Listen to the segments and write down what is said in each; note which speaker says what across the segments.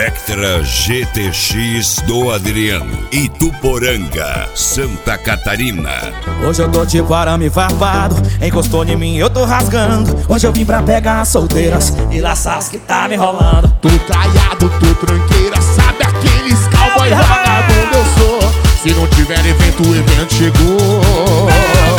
Speaker 1: Vectra GTX do Adriano, Ituporanga, Santa Catarina.
Speaker 2: Hoje eu tô tipo arame farpado, encostou em mim, eu tô rasgando. Hoje eu vim pra pegar as solteiras e laçar que tá me enrolando.
Speaker 3: Tô traiado, tô tranqueira, sabe aqueles cowboy vagabundo eu sou. Se não tiver evento, o evento chegou.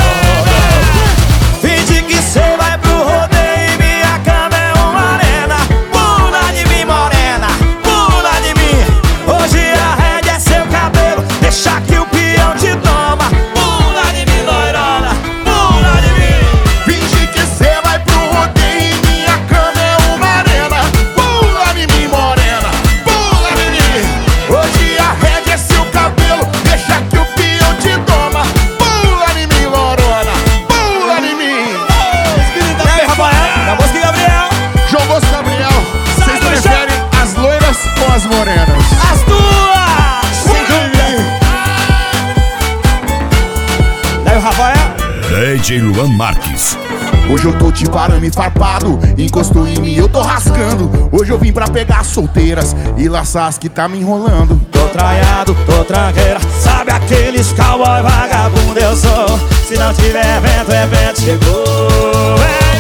Speaker 2: Finge que cê vai pro rodeio e minha cama é uma arena. Pula de mim, morena, pula de mim. Hoje a rédea é seu cabelo, deixa que o peão te toma. Pula de mim, loirona, pula de mim.
Speaker 3: Finge que cê vai pro rodeio e minha cama é uma arena. Pula de mim, morena, pula de mim. Hoje a rédea é seu cabelo, deixa que o peão te toma. Pula de mim, lorona, pula de mim.
Speaker 2: E aí, Rafael? Da música Gabriel.
Speaker 3: João Bosco Gabriel, vocês preferem as loiras ou as morenas?
Speaker 2: As duas! Sem dúvida. Daí o Rafael.
Speaker 1: DJ Luan Marques.
Speaker 3: Hoje eu tô tipo arame farpado, encostou em mim, eu tô rascando. Hoje eu vim pra pegar solteiras e laçar as que tá me enrolando.
Speaker 2: Tô traiado, tô tranqueira, sabe aqueles cowboy vagabundo eu sou. Se não tiver evento, o evento chegou.